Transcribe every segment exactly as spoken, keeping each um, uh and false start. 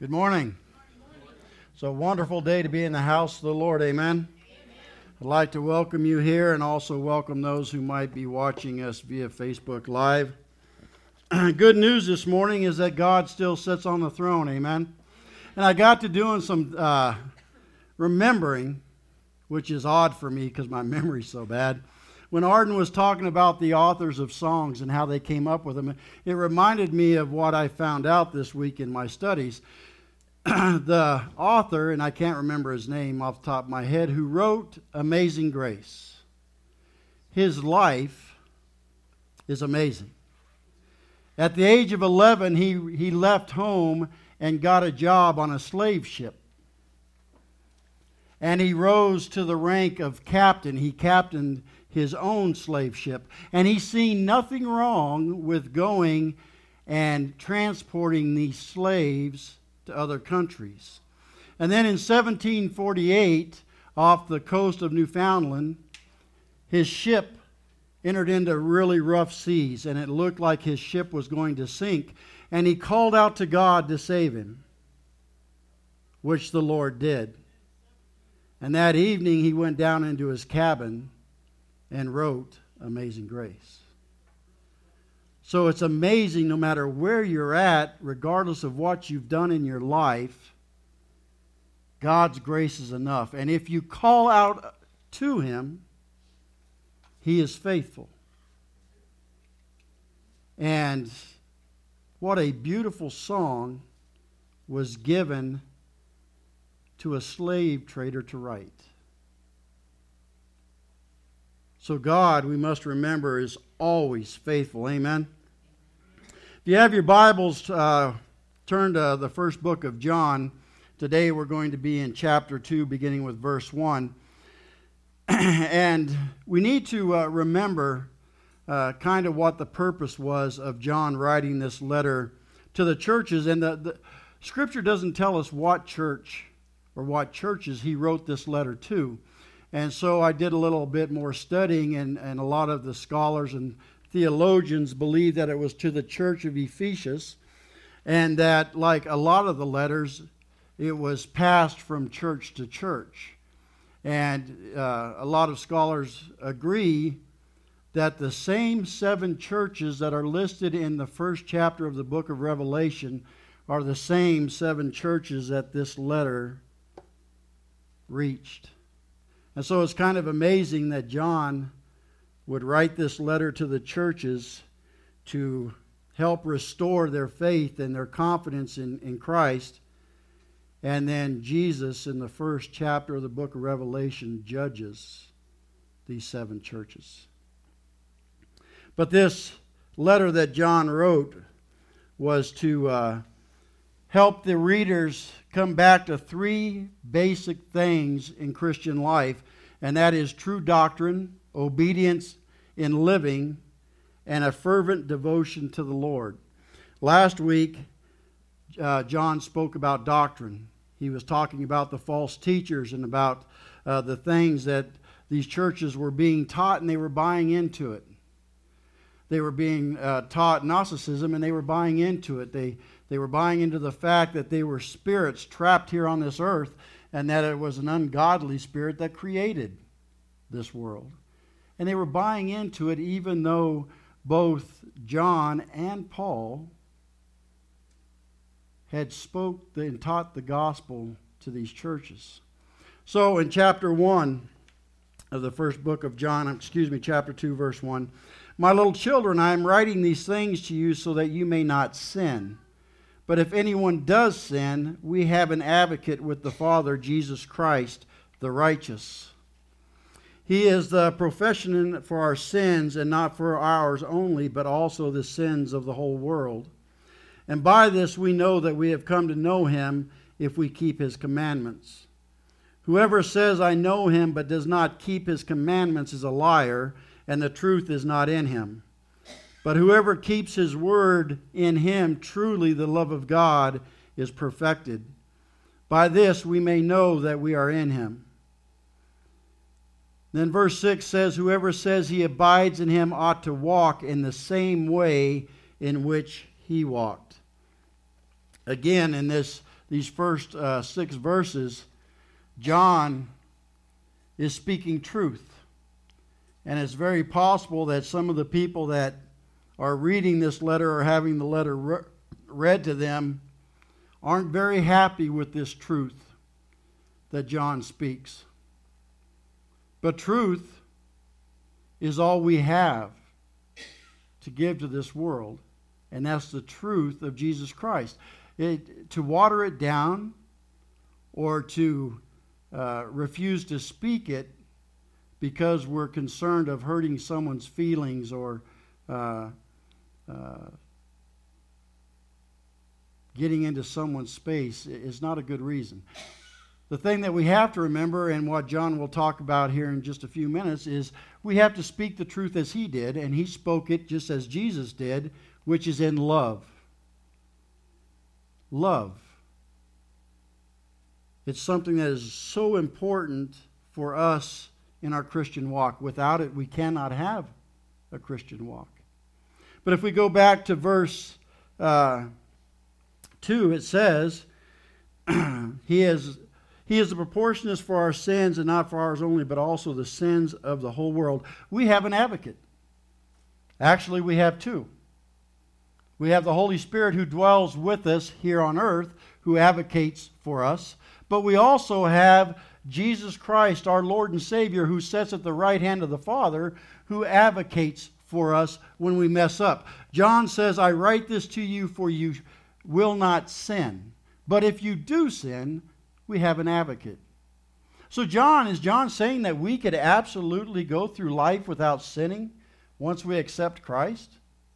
Good morning. It's a wonderful day to be in the house of the Lord. Amen. I'd like to welcome you here and also welcome those who might be watching us via Facebook Live. Good news this morning is that God still sits on the throne. Amen. And I got to doing some uh, remembering, which is odd for me because my memory's so bad. When Arden was talking about the authors of songs and how they came up with them, it reminded me of what I found out this week in my studies. The author, and I can't remember his name off the top of my head, who wrote Amazing Grace, his life is amazing. At the age of eleven, he, he left home and got a job on a slave ship. And he rose to the rank of captain. He captained his own slave ship. And he seen nothing wrong with going and transporting these slaves to other countries. And then in seventeen forty-eight, off the coast of Newfoundland, his ship entered into really rough seas, and it looked like his ship was going to sink. And he called out to God to save him, which the Lord did. And that evening he went down into his cabin and wrote Amazing Grace. So it's amazing no matter where you're at, regardless of what you've done in your life, God's grace is enough. And if you call out to Him, He is faithful. And what a beautiful song was given to a slave trader to write. So God, we must remember, is always faithful. Amen. If you have your Bibles, uh, turn to the first book of John. Today we're going to be in chapter two, beginning with verse one. And we need to uh, remember uh, kind of what the purpose was of John writing this letter to the churches. And the, the Scripture doesn't tell us what church or what churches he wrote this letter to. And so I did a little bit more studying, and, and a lot of the scholars and theologians believe that it was to the church of Ephesus, and that, like a lot of the letters, it was passed from church to church. And uh, a lot of scholars agree that the same seven churches that are listed in the first chapter of the book of Revelation are the same seven churches that this letter reached. And so it's kind of amazing that John would write this letter to the churches to help restore their faith and their confidence in, in Christ. And then Jesus, in the first chapter of the book of Revelation, judges these seven churches. But this letter that John wrote was to uh, help the readers come back to three basic things in Christian life, and that is true doctrine, obedience in living, and a fervent devotion to the Lord. Last week, uh, John spoke about doctrine. He was talking about the false teachers and about uh, the things that these churches were being taught, and they were buying into it. They were being uh, taught Gnosticism, and they were buying into it. They They were buying into the fact that they were spirits trapped here on this earth, and that it was an ungodly spirit that created this world. And they were buying into it even though both John and Paul had spoke and taught the gospel to these churches. So in chapter one of the first book of John, excuse me, chapter two, verse one, "My little children, I am writing these things to you so that you may not sin. But if anyone does sin, we have an advocate with the Father, Jesus Christ, the righteous. He is the propitiation for our sins, and not for ours only, but also the sins of the whole world. And by this we know that we have come to know Him, if we keep His commandments. Whoever says, 'I know Him,' but does not keep His commandments is a liar, and the truth is not in him. But whoever keeps His word, in him truly the love of God is perfected. By this we may know that we are in Him." Then verse six says, "Whoever says he abides in Him ought to walk in the same way in which He walked." Again, in this these first uh, six verses, John is speaking truth. And it's very possible that some of the people that are reading this letter or having the letter re- read to them aren't very happy with this truth that John speaks. But truth is all we have to give to this world, and that's the truth of Jesus Christ. It, to water it down or to uh, refuse to speak it because we're concerned of hurting someone's feelings or uh, uh, getting into someone's space is not a good reason. The thing that we have to remember, and what John will talk about here in just a few minutes, is we have to speak the truth as he did, and he spoke it just as Jesus did, which is in love. Love. It's something that is so important for us in our Christian walk. Without it, we cannot have a Christian walk. But if we go back to verse uh, two, it says, He is... He is the proportionist for our sins, and not for ours only, but also the sins of the whole world. We have an advocate. Actually, we have two. We have the Holy Spirit who dwells with us here on earth, who advocates for us. But we also have Jesus Christ, our Lord and Savior, who sits at the right hand of the Father, who advocates for us when we mess up. John says, I write this to you for you will not sin. But if you do sin, we have an advocate. So John, is John saying that we could absolutely go through life without sinning once we accept Christ?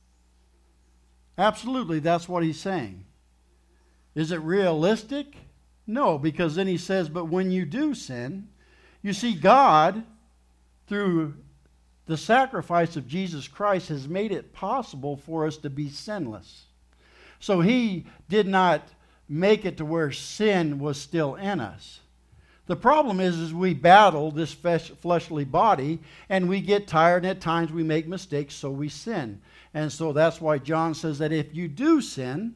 Absolutely, that's what he's saying. Is it realistic? No, because then he says, but when you do sin, you see, God, through the sacrifice of Jesus Christ, has made it possible for us to be sinless. So he did not make it to where sin was still in us. The problem is, is we battle this fleshly body, and we get tired, and at times we make mistakes, so we sin. And so that's why John says that if you do sin,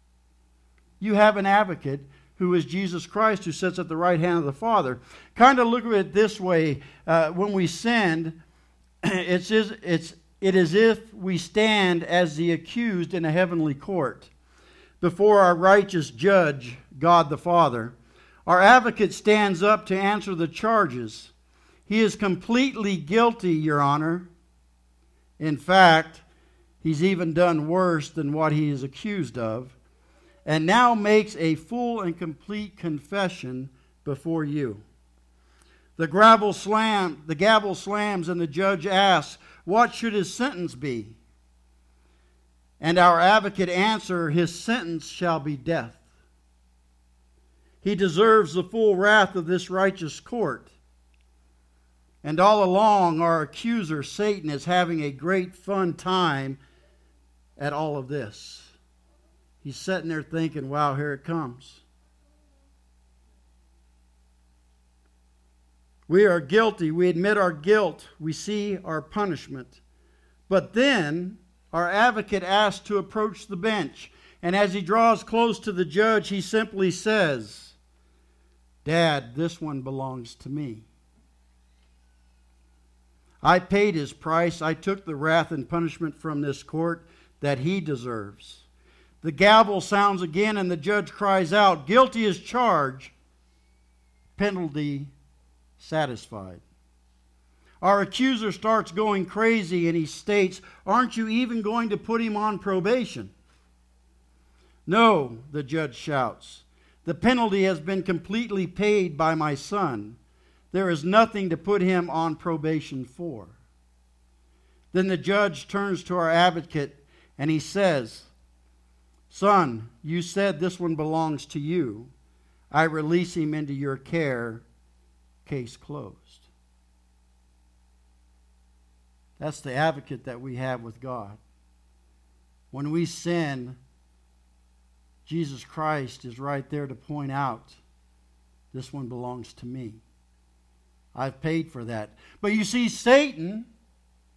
you have an advocate who is Jesus Christ, who sits at the right hand of the Father. Kind of look at it this way. Uh, when we sinned, it's, it's, it is as if we stand as the accused in a heavenly court before our righteous judge, God the Father. Our advocate stands up to answer the charges. He is completely guilty, Your Honor. In fact, he's even done worse than what he is accused of, and now makes a full and complete confession before you. The gavel slam, the gavel slams, and the judge asks, what should his sentence be? And our advocate answer, his sentence shall be death. He deserves the full wrath of this righteous court. And all along, our accuser, Satan, is having a great fun time at all of this. He's sitting there thinking, wow, here it comes. We are guilty. We admit our guilt. We see our punishment. But then our advocate asks to approach the bench. And as he draws close to the judge, he simply says, Dad, this one belongs to me. I paid his price. I took the wrath and punishment from this court that he deserves. The gavel sounds again, and the judge cries out, guilty as charged, penalty satisfied. Our accuser starts going crazy, and he states, aren't you even going to put him on probation? No, the judge shouts. The penalty has been completely paid by my son. There is nothing to put him on probation for. Then the judge turns to our advocate, and he says, Son, you said this one belongs to you. I release him into your care. Case closed. That's the advocate that we have with God. When we sin, Jesus Christ is right there to point out, this one belongs to me. I've paid for that. But you see, Satan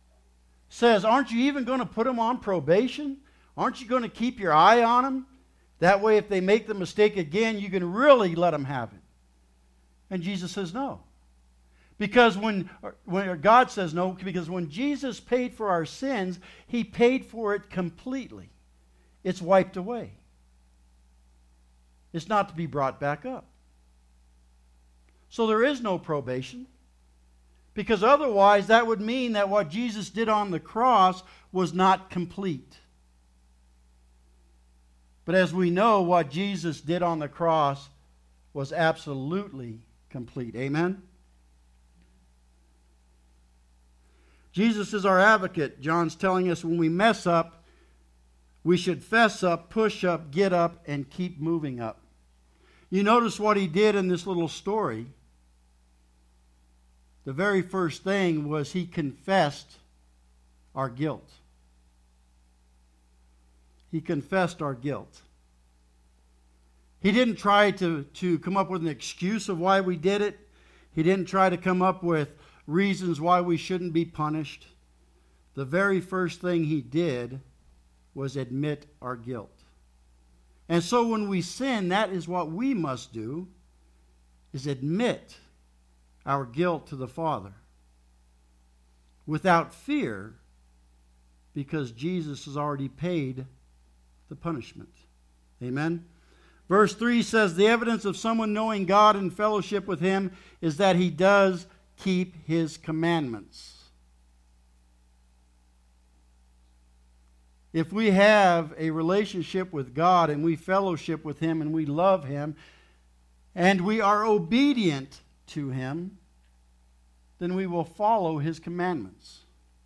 says, aren't you even going to put him on probation? Aren't you going to keep your eye on him? That way, if they make the mistake again, you can really let them have it. And Jesus says no. Because when, when God says no, because when Jesus paid for our sins, He paid for it completely. It's wiped away. It's not to be brought back up. So there is no probation. Because otherwise, that would mean that what Jesus did on the cross was not complete. But as we know, what Jesus did on the cross was absolutely complete. Amen? Jesus is our advocate. John's telling us when we mess up, we should fess up, push up, get up, and keep moving up. You notice what he did in this little story. The very first thing was he confessed our guilt. He confessed our guilt. He didn't try to, to come up with an excuse of why we did it. He didn't try to come up with reasons why we shouldn't be punished. The very first thing he did was admit our guilt. And so when we sin, that is what we must do, is admit our guilt to the Father without fear, because Jesus has already paid the punishment. Amen? Verse three says, the evidence of someone knowing God and fellowship with Him is that he does keep His commandments. If we have a relationship with God and we fellowship with Him and we love Him and we are obedient to Him, then we will follow His commandments.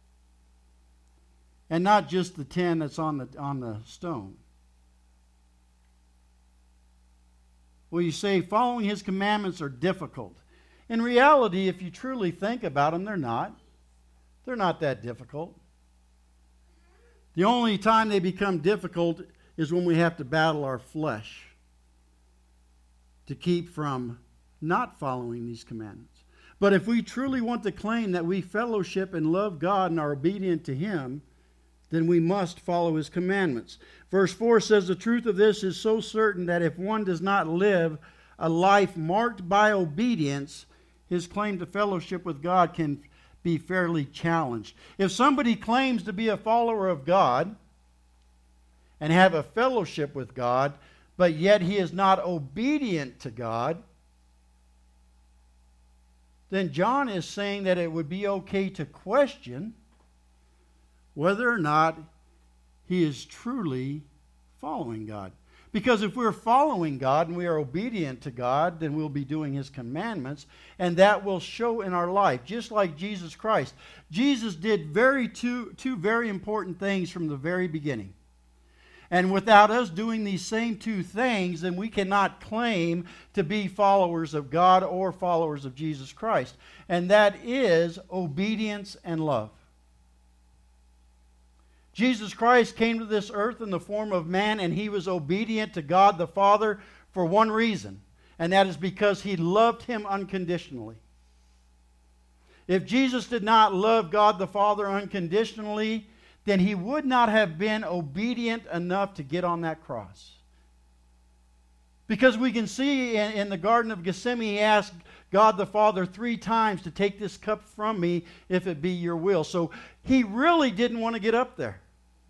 And not just the ten that's on the, on the stone. Well, you say following His commandments are difficult. In reality, if you truly think about them, they're not. They're not that difficult. The only time they become difficult is when we have to battle our flesh to keep from not following these commandments. But if we truly want to claim that we fellowship and love God and are obedient to Him, then we must follow His commandments. Verse four says, the truth of this is so certain that if one does not live a life marked by obedience, his claim to fellowship with God can be fairly challenged. If somebody claims to be a follower of God and have a fellowship with God, but yet he is not obedient to God, then John is saying that it would be okay to question whether or not he is truly following God. Because if we're following God and we are obedient to God, then we'll be doing His commandments, and that will show in our life, just like Jesus Christ. Jesus did very two, two very important things from the very beginning. And without us doing these same two things, then we cannot claim to be followers of God or followers of Jesus Christ. And that is obedience and love. Jesus Christ came to this earth in the form of man, and He was obedient to God the Father for one reason, and that is because He loved Him unconditionally. If Jesus did not love God the Father unconditionally, then He would not have been obedient enough to get on that cross. Because we can see in, in the Garden of Gethsemane, He asked God the Father three times to take this cup from me if it be your will. So He really didn't want to get up there.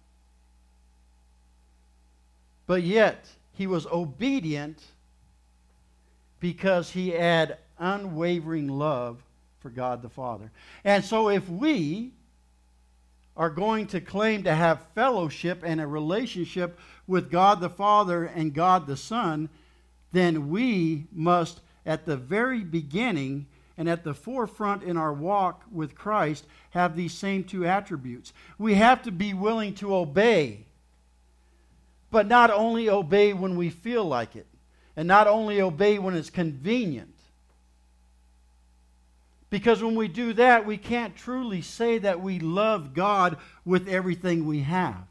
But yet, He was obedient because He had unwavering love for God the Father. And so if we are going to claim to have fellowship and a relationship with God the Father and God the Son, then we must, at the very beginning and at the forefront in our walk with Christ, have these same two attributes. We have to be willing to obey, but not only obey when we feel like it, and not only obey when it's convenient. Because when we do that, we can't truly say that we love God with everything we have.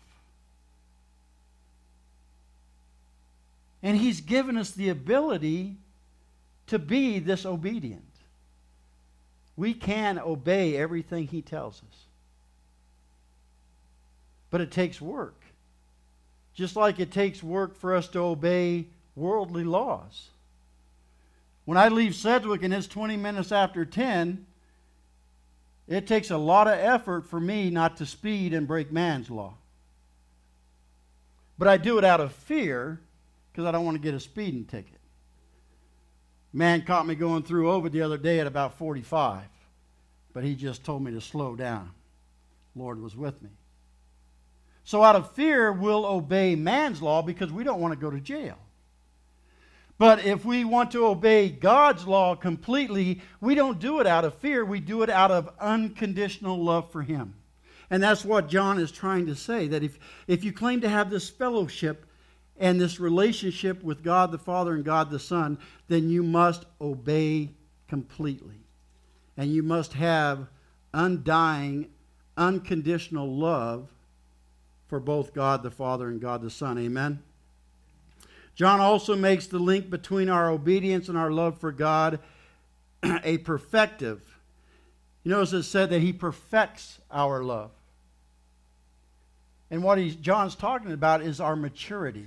And He's given us the ability to be this obedient. We can obey everything He tells us. But it takes work. just like it takes work for us to obey worldly laws. When I leave Sedgwick and it's twenty minutes after ten, it takes a lot of effort for me not to speed and break man's law. But I do it out of fear because I don't want to get a speeding ticket. Man caught me going through Ovid the other day at about forty-five, but he just told me to slow down. Lord was with me. So out of fear, we'll obey man's law because we don't want to go to jail. But if we want to obey God's law completely, we don't do it out of fear. We do it out of unconditional love for Him. And that's what John is trying to say, that if, if you claim to have this fellowship and this relationship with God the Father and God the Son, then you must obey completely. And you must have undying, unconditional love for both God the Father and God the Son. Amen? John also makes the link between our obedience and our love for God a perfective. You notice it said that He perfects our love. And what he's, John's talking about is our maturity.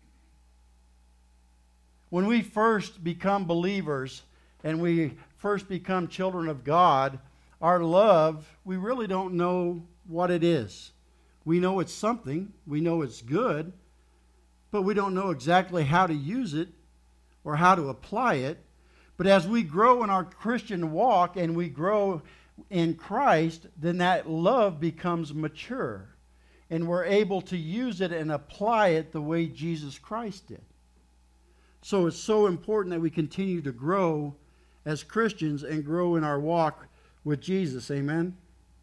When we first become believers and we first become children of God, our love, we really don't know what it is. We know it's something. We know it's good. But we don't know exactly how to use it or how to apply it. But as we grow in our Christian walk and we grow in Christ, then that love becomes mature. And we're able to use it and apply it the way Jesus Christ did. So it's so important that we continue to grow as Christians and grow in our walk with Jesus. Amen?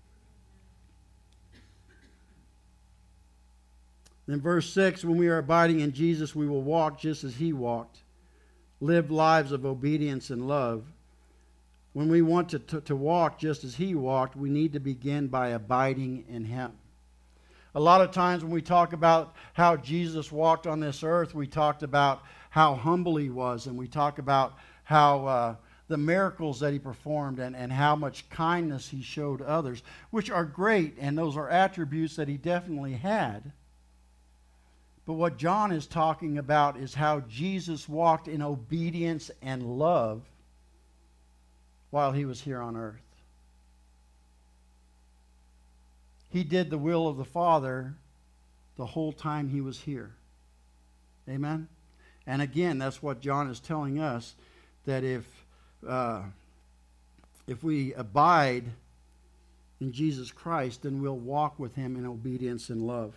In verse six, when we are abiding in Jesus, we will walk just as He walked. Live lives of obedience and love. When we want to, to, to walk just as He walked, we need to begin by abiding in Him. A lot of times when we talk about how Jesus walked on this earth, we talked about how humble He was, and we talk about how uh, the miracles that He performed and, and how much kindness He showed others, which are great, and those are attributes that He definitely had. But what John is talking about is how Jesus walked in obedience and love while He was here on earth. He did the will of the Father the whole time He was here. Amen? And again, that's what John is telling us, that if, uh, if we abide in Jesus Christ, then we'll walk with Him in obedience and love.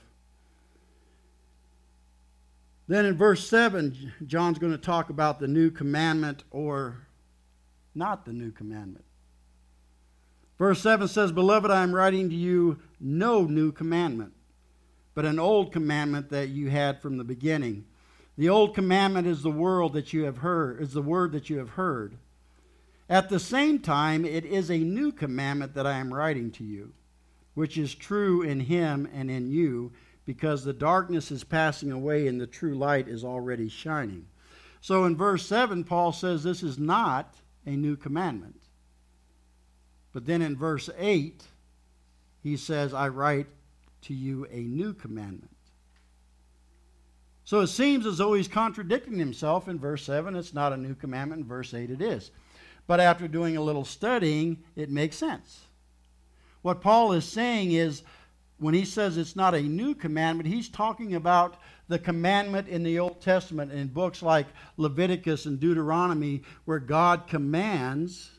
Then in verse seven, John's going to talk about the new commandment, or not the new commandment. Verse seven says, "Beloved, I am writing to you no new commandment, but an old commandment that you had from the beginning. The old commandment is the word that you have heard, is the word that you have heard. At the same time, it is a new commandment that I am writing to you, which is true in Him and in you, because the darkness is passing away and the true light is already shining." So in verse seven, Paul says this is not a new commandment. But then in verse eight, he says, "I write to you a new commandment." So it seems as though he's contradicting himself in verse seven. It's not a new commandment. In verse eight it is. But after doing a little studying, it makes sense. What Paul is saying is, when he says it's not a new commandment, he's talking about the commandment in the Old Testament in books like Leviticus and Deuteronomy, where God commands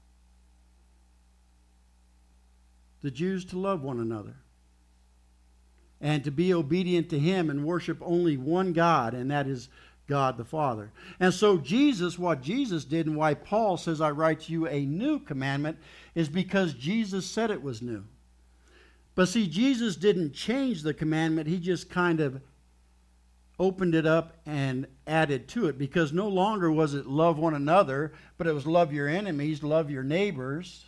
the Jews to love one another and to be obedient to Him and worship only one God, and that is God the Father. And so Jesus, what Jesus did, and why Paul says, "I write to you a new commandment," is because Jesus said it was new. But see, Jesus didn't change the commandment. He just kind of opened it up and added to it, because no longer was it love one another, but it was love your enemies, love your neighbors.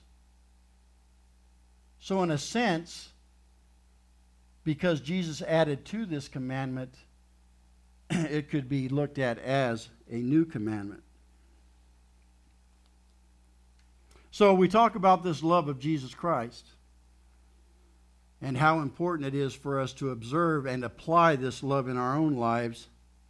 So in a sense, because Jesus added to this commandment, it could be looked at as a new commandment. So we talk about this love of Jesus Christ. and how important it is for us to observe and apply this love in our own lives.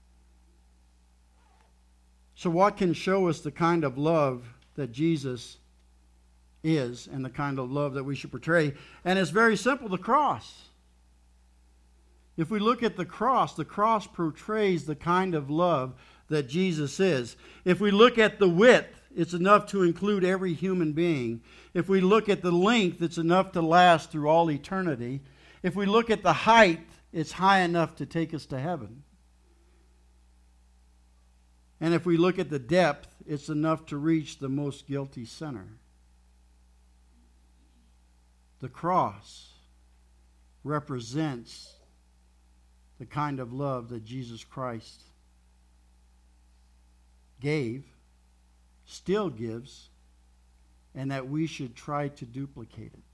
So what can show us the kind of love that Jesus is and the kind of love that we should portray? And it's very simple, the cross. If we look at the cross, the cross portrays the kind of love that Jesus is. If we look at the width, it's enough to include every human being. If we look at the length, it's enough to last through all eternity. If we look at the height, it's high enough to take us to heaven. And if we look at the depth, it's enough to reach the most guilty sinner. The cross represents the kind of love that Jesus Christ gave, still gives, and that we should try to duplicate it.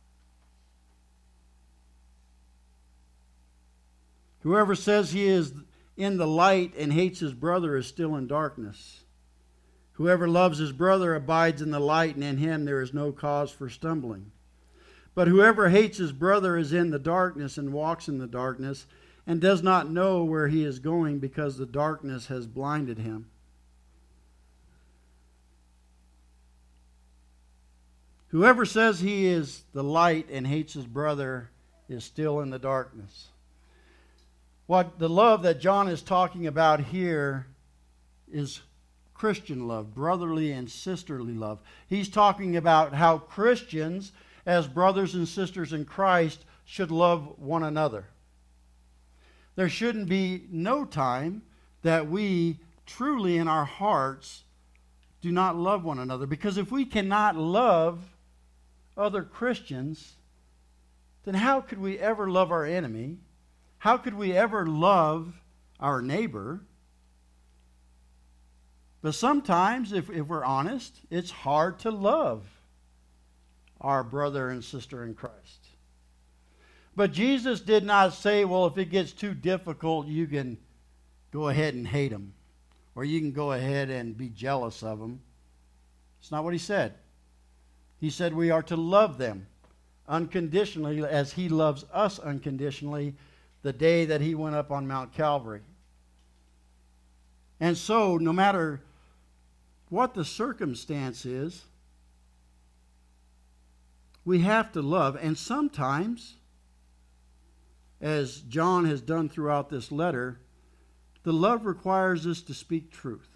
Whoever says he is in the light and hates his brother is still in darkness. Whoever loves his brother abides in the light, and in him there is no cause for stumbling. But whoever hates his brother is in the darkness and walks in the darkness and does not know where he is going because the darkness has blinded him. Whoever says he is the light and hates his brother is still in the darkness. What the love that John is talking about here is Christian love, brotherly and sisterly love. He's talking about how Christians, as brothers and sisters in Christ, should love one another. There shouldn't be no time that we truly in our hearts do not love one another. Because if we cannot love other Christians, then how could we ever love our enemy? How could we ever love our neighbor? But sometimes, if, if we're honest, it's hard to love our brother and sister in Christ. But Jesus did not say, well, if it gets too difficult, you can go ahead and hate them. Or you can go ahead and be jealous of them. It's not what he said. He said we are to love them unconditionally as he loves us unconditionally the day that he went up on Mount Calvary. And so, no matter what the circumstance is, we have to love. And sometimes, as John has done throughout this letter, the love requires us to speak truth.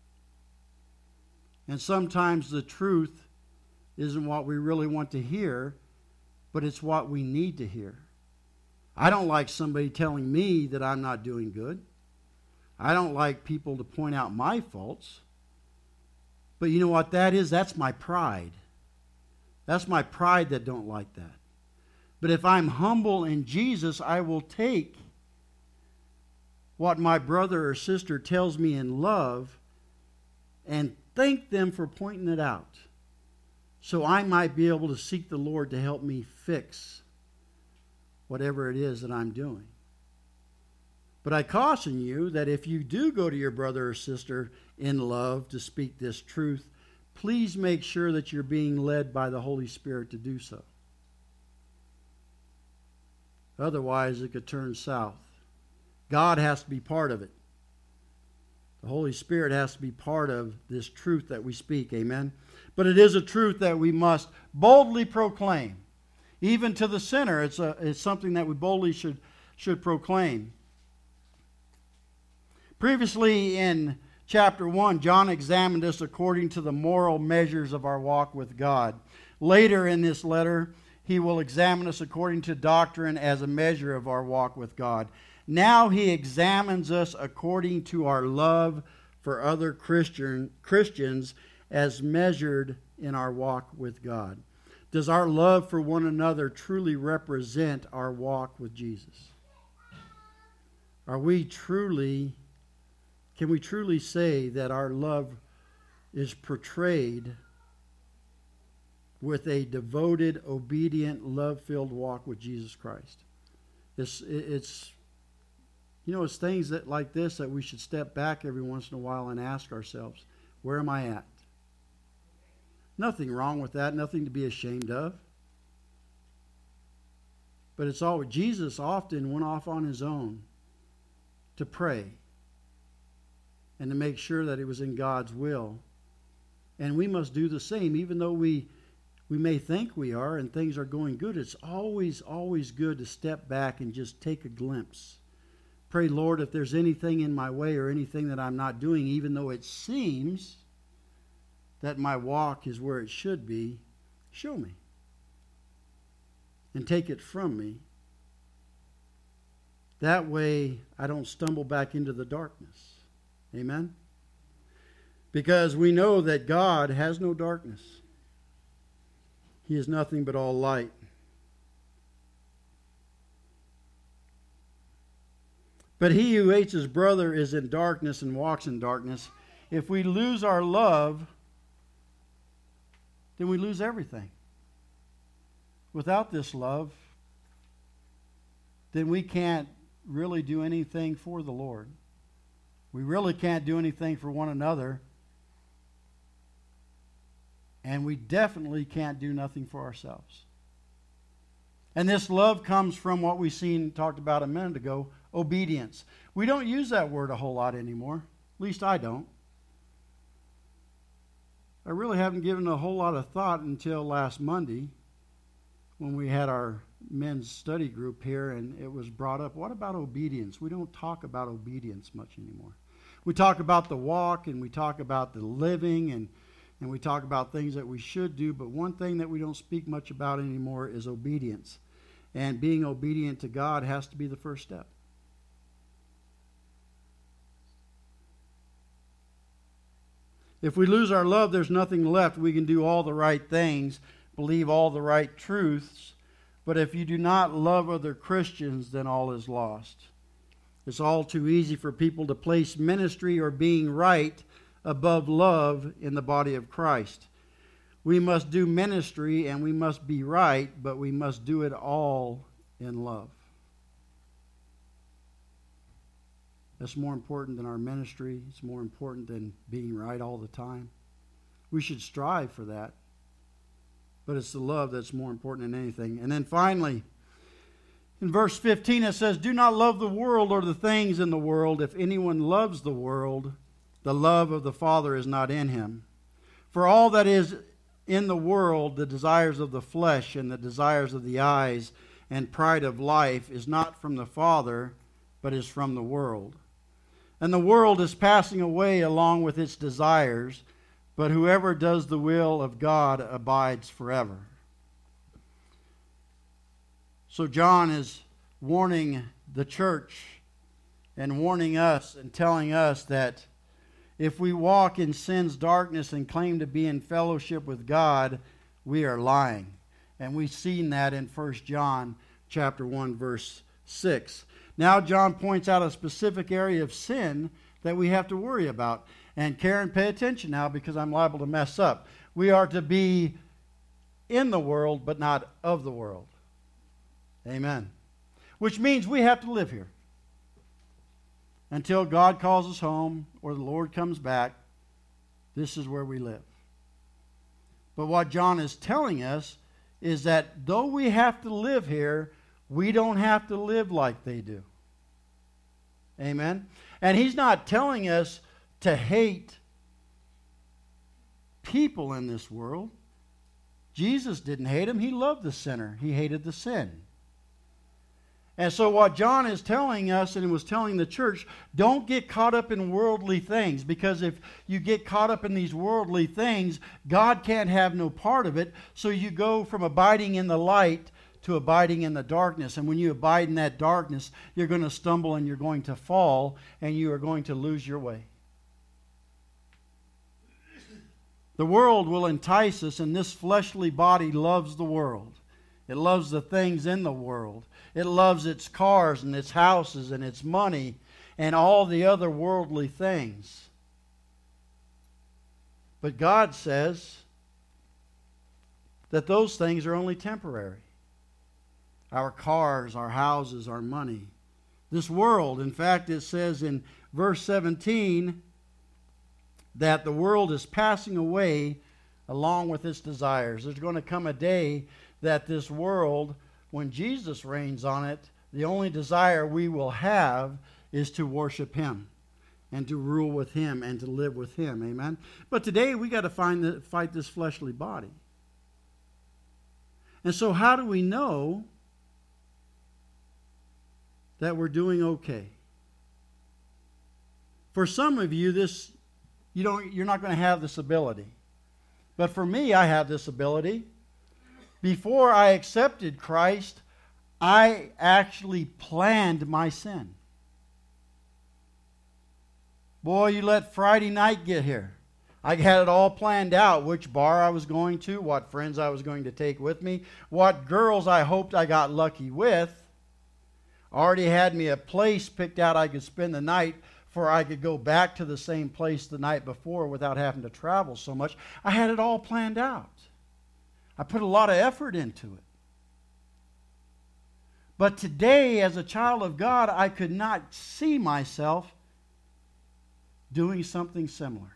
And sometimes the truth isn't what we really want to hear, but it's what we need to hear. I don't like somebody telling me that I'm not doing good. I don't like people to point out my faults. But you know what that is? That's my pride. That's my pride that don't like that. But if I'm humble in Jesus, I will take what my brother or sister tells me in love and thank them for pointing it out, so I might be able to seek the Lord to help me fix whatever it is that I'm doing. But I caution you that if you do go to your brother or sister in love to speak this truth, please make sure that you're being led by the Holy Spirit to do so. Otherwise, it could turn south. God has to be part of it. The Holy Spirit has to be part of this truth that we speak. Amen? But it is a truth that we must boldly proclaim. Even to the sinner, it's, a, it's something that we boldly should, should proclaim. Previously in chapter one, John examined us according to the moral measures of our walk with God. Later in this letter, he will examine us according to doctrine as a measure of our walk with God. Now he examines us according to our love for other Christian, Christians as measured in our walk with God. Does our love for one another truly represent our walk with Jesus? Are we truly, can we truly say that our love is portrayed with a devoted, obedient, love-filled walk with Jesus Christ? It's, it's, you know, it's things that like this that we should step back every once in a while and ask ourselves, where am I at? Nothing wrong with that, nothing to be ashamed of. But it's all Jesus often went off on his own to pray and to make sure that it was in God's will. And we must do the same, even though we we may think we are and things are going good. It's always, always good to step back and just take a glimpse. Pray, Lord, if there's anything in my way or anything that I'm not doing, even though it seems that my walk is where it should be, show me. And take it from me. That way I don't stumble back into the darkness. Amen? Because we know that God has no darkness. He is nothing but all light. But he who hates his brother is in darkness and walks in darkness. If we lose our love, then we lose everything. Without this love, then we can't really do anything for the Lord. We really can't do anything for one another. And we definitely can't do nothing for ourselves. And this love comes from what we seen talked about a minute ago, obedience. We don't use that word a whole lot anymore. At least I don't. I really haven't given a whole lot of thought until last Monday when we had our men's study group here and it was brought up. What about obedience? We don't talk about obedience much anymore. We talk about the walk and we talk about the living and And we talk about things that we should do, but one thing that we don't speak much about anymore is obedience. And being obedient to God has to be the first step. If we lose our love, there's nothing left. We can do all the right things, believe all the right truths, but if you do not love other Christians, then all is lost. It's all too easy for people to place ministry or being right above love in the body of Christ. We must do ministry and we must be right, but we must do it all in love. That's more important than our ministry. It's more important than being right all the time. We should strive for that, but it's the love that's more important than anything. And then finally, in verse fifteen it says, "Do not love the world or the things in the world. If anyone loves the world, the love of the Father is not in him. For all that is in the world, the desires of the flesh and the desires of the eyes and pride of life, is not from the Father, but is from the world. And the world is passing away along with its desires, but whoever does the will of God abides forever." So John is warning the church and warning us and telling us that if we walk in sin's darkness and claim to be in fellowship with God, we are lying. And we've seen that in First John chapter one, verse six. Now John points out a specific area of sin that we have to worry about. And Karen, pay attention now because I'm liable to mess up. We are to be in the world, but not of the world. Amen. Which means we have to live here until God calls us home or the Lord comes back. This is where we live. But what John is telling us is that though we have to live here, we don't have to live like they do. Amen? And he's not telling us to hate people in this world. Jesus didn't hate them. He loved the sinner. He hated the sin. And so what John is telling us and was telling the church, don't get caught up in worldly things, because if you get caught up in these worldly things, God can't have no part of it. So you go from abiding in the light to abiding in the darkness. And when you abide in that darkness, you're going to stumble and you're going to fall and you are going to lose your way. The world will entice us, and this fleshly body loves the world. It loves the things in the world. It loves its cars and its houses and its money and all the other worldly things. But God says that those things are only temporary. Our cars, our houses, our money. This world, in fact, it says in verse seventeen that the world is passing away along with its desires. There's going to come a day that this world when Jesus reigns on it, the only desire we will have is to worship Him and to rule with Him and to live with Him. Amen? But today we got to find the, fight this fleshly body. And so how do we know that we're doing okay? For some of you, this you don't you're not going to have this ability. But for me, I have this ability. Before I accepted Christ, I actually planned my sin. Boy, you let Friday night get here. I had it all planned out, which bar I was going to, what friends I was going to take with me, what girls I hoped I got lucky with. Already had me a place picked out I could spend the night, for I could go back to the same place the night before without having to travel so much. I had it all planned out. I put a lot of effort into it. But today, as a child of God, I could not see myself doing something similar.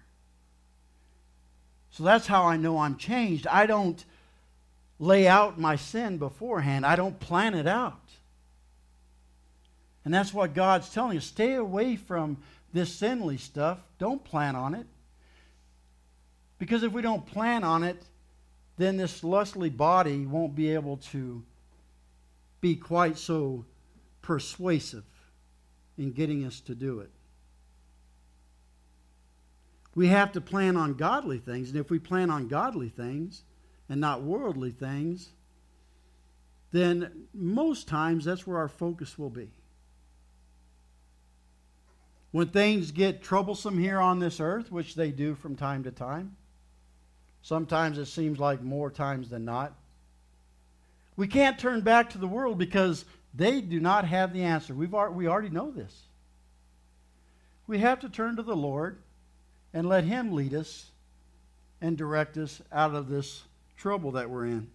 So that's how I know I'm changed. I don't lay out my sin beforehand. I don't plan it out. And that's what God's telling us. Stay away from this sinly stuff. Don't plan on it. Because if we don't plan on it, then this lustly body won't be able to be quite so persuasive in getting us to do it. We have to plan on godly things. And if we plan on godly things and not worldly things, then most times that's where our focus will be. When things get troublesome here on this earth, which they do from time to time, sometimes it seems like more times than not, we can't turn back to the world because they do not have the answer. We've, we already know this. We have to turn to the Lord and let Him lead us and direct us out of this trouble that we're in.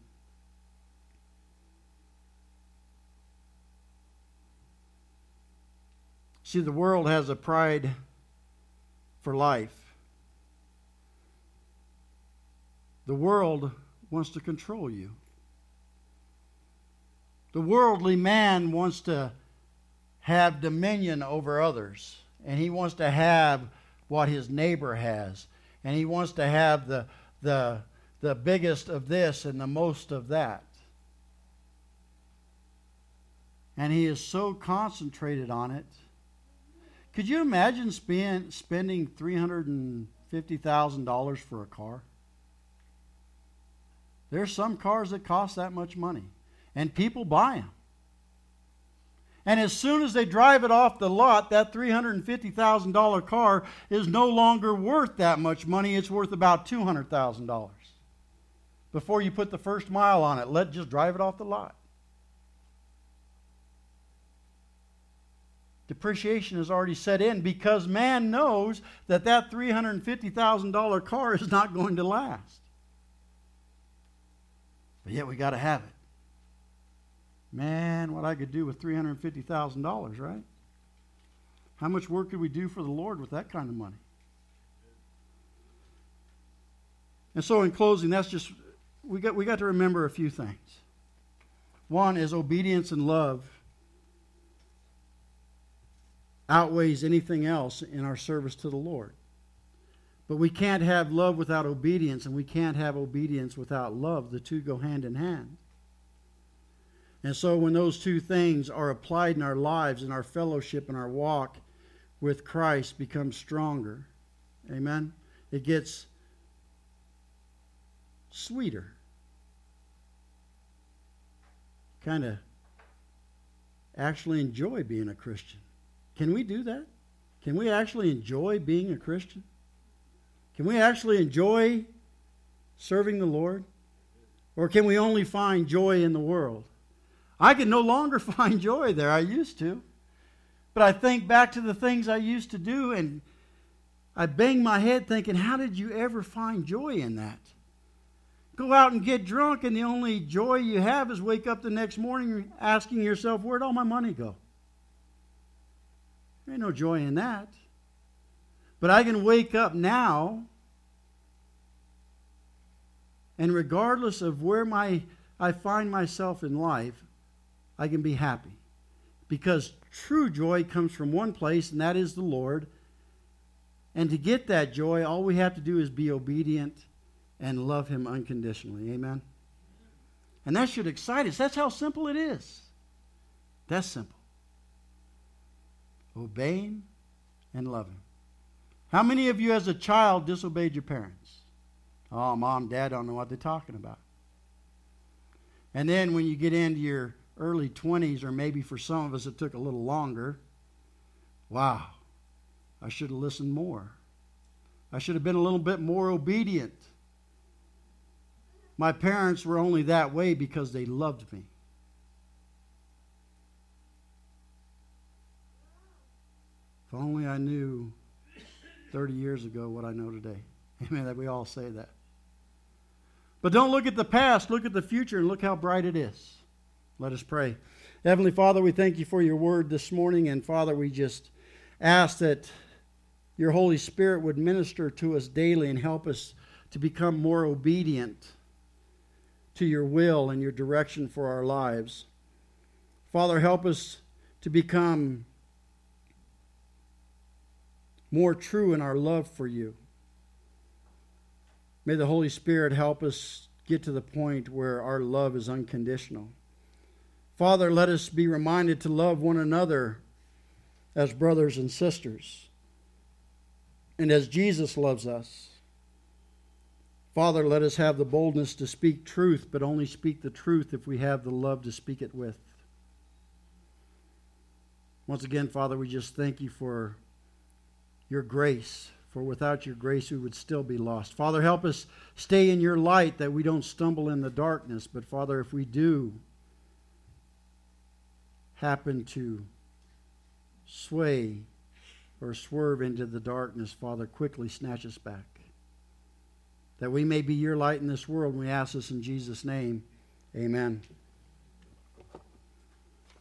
See, the world has a pride for life. The world wants to control you. The worldly man wants to have dominion over others. And he wants to have what his neighbor has. And he wants to have the, the, the biggest of this and the most of that. And he is so concentrated on it. Could you imagine spend, spending three hundred fifty thousand dollars for a car? There's some cars that cost that much money. And people buy them. And as soon as they drive it off the lot, that three hundred fifty thousand dollars car is no longer worth that much money. It's worth about two hundred thousand dollars. Before you put the first mile on it, let just drive it off the lot. Depreciation has already set in because man knows that that three hundred fifty thousand dollars car is not going to last. But yet we got to have it. Man, what I could do with three hundred fifty thousand dollars, right? How much work could we do for the Lord with that kind of money? And so in closing, that's just, we got, we got to remember a few things. One is obedience and love outweighs anything else in our service to the Lord. But we can't have love without obedience, and we can't have obedience without love. The two go hand in hand. And so when those two things are applied in our lives, and our fellowship and our walk with Christ becomes stronger, amen, it gets sweeter. Kind of actually enjoy being a Christian. Can we do that? Can we actually enjoy being a Christian? Can we actually enjoy serving the Lord? Or can we only find joy in the world? I can no longer find joy there. I used to. But I think back to the things I used to do, and I bang my head thinking, how did you ever find joy in that? Go out and get drunk, and the only joy you have is wake up the next morning asking yourself, where'd all my money go? There ain't no joy in that. But I can wake up now, and regardless of where my I find myself in life, I can be happy. Because true joy comes from one place, and that is the Lord. And to get that joy, all we have to do is be obedient and love Him unconditionally. Amen? And that should excite us. That's how simple it is. That's simple. Obey Him and love Him. How many of you as a child disobeyed your parents? Oh, mom, dad don't know what they're talking about. And then when you get into your early twenties, or maybe for some of us it took a little longer, wow, I should have listened more. I should have been a little bit more obedient. My parents were only that way because they loved me. If only I knew thirty years ago what I know today. Amen, that we all say that. But don't look at the past, look at the future, and look how bright it is. Let us pray. Heavenly Father, we thank you for your word this morning, and Father, we just ask that your Holy Spirit would minister to us daily and help us to become more obedient to your will and your direction for our lives. Father, help us to become more true in our love for you. May the Holy Spirit help us get to the point where our love is unconditional. Father, let us be reminded to love one another as brothers and sisters, and as Jesus loves us. Father, let us have the boldness to speak truth, but only speak the truth if we have the love to speak it with. Once again, Father, we just thank you for your grace, for without your grace we would still be lost. Father, help us stay in your light that we don't stumble in the darkness, but Father, if we do happen to sway or swerve into the darkness, Father, quickly snatch us back. That we may be your light in this world. We ask this in Jesus' name. Amen.